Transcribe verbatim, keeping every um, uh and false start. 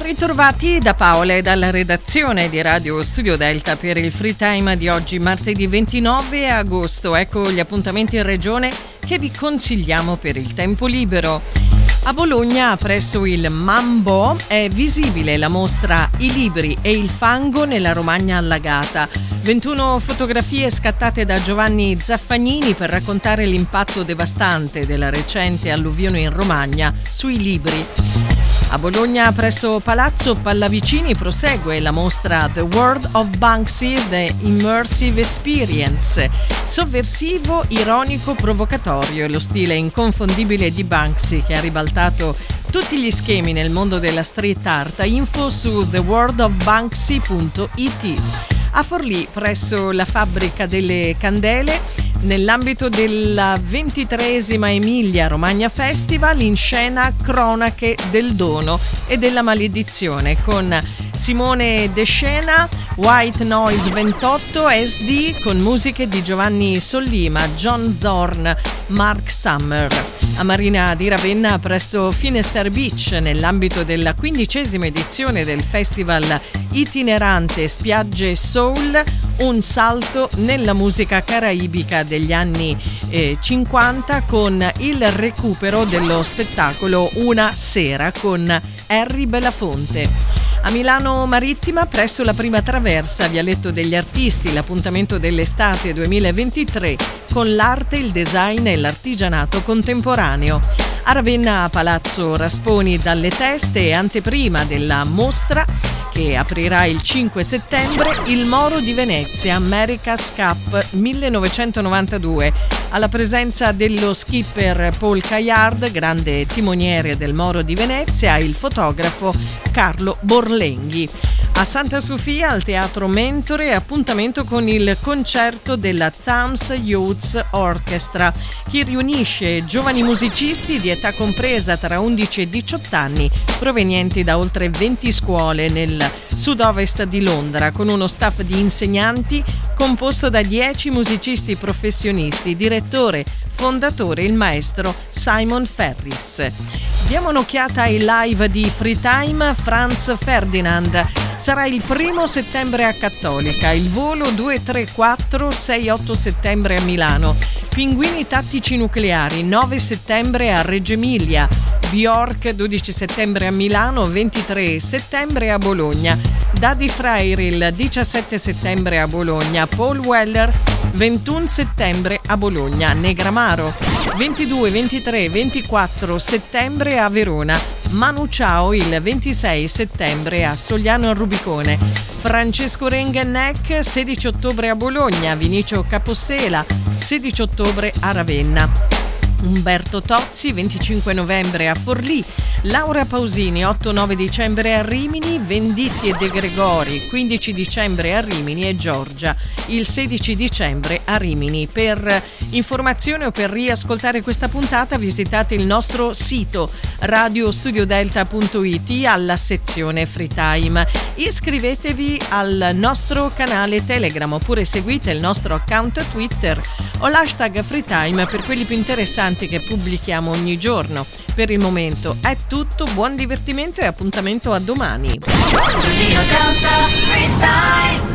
ritrovati da Paola e dalla redazione di Radio Studio Delta per il Free Time di oggi, martedì ventinove agosto. Ecco gli appuntamenti in regione che vi consigliamo per il tempo libero. A Bologna, presso il Mambo, è visibile la mostra I libri e il fango nella Romagna allagata. ventuno fotografie scattate da Giovanni Zaffagnini per raccontare l'impatto devastante della recente alluvione in Romagna sui libri. A Bologna, presso Palazzo Pallavicini, prosegue la mostra The World of Banksy, The Immersive Experience. Sovversivo, ironico, provocatorio è lo stile inconfondibile di Banksy, che ha ribaltato tutti gli schemi nel mondo della street art. Info su the world of banksy punto it. A Forlì, presso la Fabbrica delle Candele, nell'ambito della ventitreesima Emilia Romagna Festival, in scena Cronache del dono e della maledizione con Simone De Scena, White Noise ventotto S D con musiche di Giovanni Sollima, John Zorn, Mark Summer. A Marina di Ravenna, presso Finisterre Beach, nell'ambito della quindicesima edizione del festival itinerante Spiagge Soul, un salto nella musica caraibica degli anni eh, cinquanta con il recupero dello spettacolo Una sera con Harry Belafonte. A Milano Marittima, presso la Prima Traversa, Vialetto degli Artisti, l'appuntamento dell'estate duemilaventitré con l'arte, il design e l'artigianato contemporaneo. A Ravenna, Palazzo Rasponi dalle Teste, anteprima della mostra che aprirà il cinque settembre, Il Moro di Venezia, America's Cup millenovecentonovantadue, alla presenza dello skipper Paul Caillard, grande timoniere del Moro di Venezia, e il fotografo Carlo Borlenghi. A Santa Sofia, al Teatro Mentore, appuntamento con il concerto della Thames Youth Orchestra, che riunisce giovani musicisti di età compresa tra undici e diciotto anni, provenienti da oltre venti scuole nel sud-ovest di Londra, con uno staff di insegnanti composto da dieci musicisti professionisti, direttore, fondatore il maestro Simon Ferris. Diamo un'occhiata ai live di Free Time. Franz Ferdinand sarà il primo settembre a Cattolica, il volo due, tre, quattro, sei, otto settembre a Milano, Pinguini Tattici Nucleari nove settembre a Reggio Emilia, Bjork dodici settembre a Milano, ventitré settembre a Bologna, Daddy Freyr il diciassette settembre a Bologna, Paul Weller ventuno settembre a Bologna, Negramaro ventidue, ventitré, ventiquattro settembre a Verona, Manu Chao il ventisei settembre a Sogliano al Rubicone, Francesco Rengenneck sedici ottobre a Bologna, Vinicio Capossela sedici ottobre a Ravenna, Umberto Tozzi venticinque novembre a Forlì, Laura Pausini otto nove dicembre a Rimini, Venditti e De Gregori quindici dicembre a Rimini e Giorgia il sedici dicembre a Rimini. Per informazione o per riascoltare questa puntata visitate il nostro sito radio studio delta punto it alla sezione Free Time. Iscrivetevi al nostro canale Telegram oppure seguite il nostro account Twitter o l'hashtag Free Time per quelli più interessanti che pubblichiamo ogni giorno. Per il momento è tutto, buon divertimento e appuntamento a domani. Studio Delta Free Time.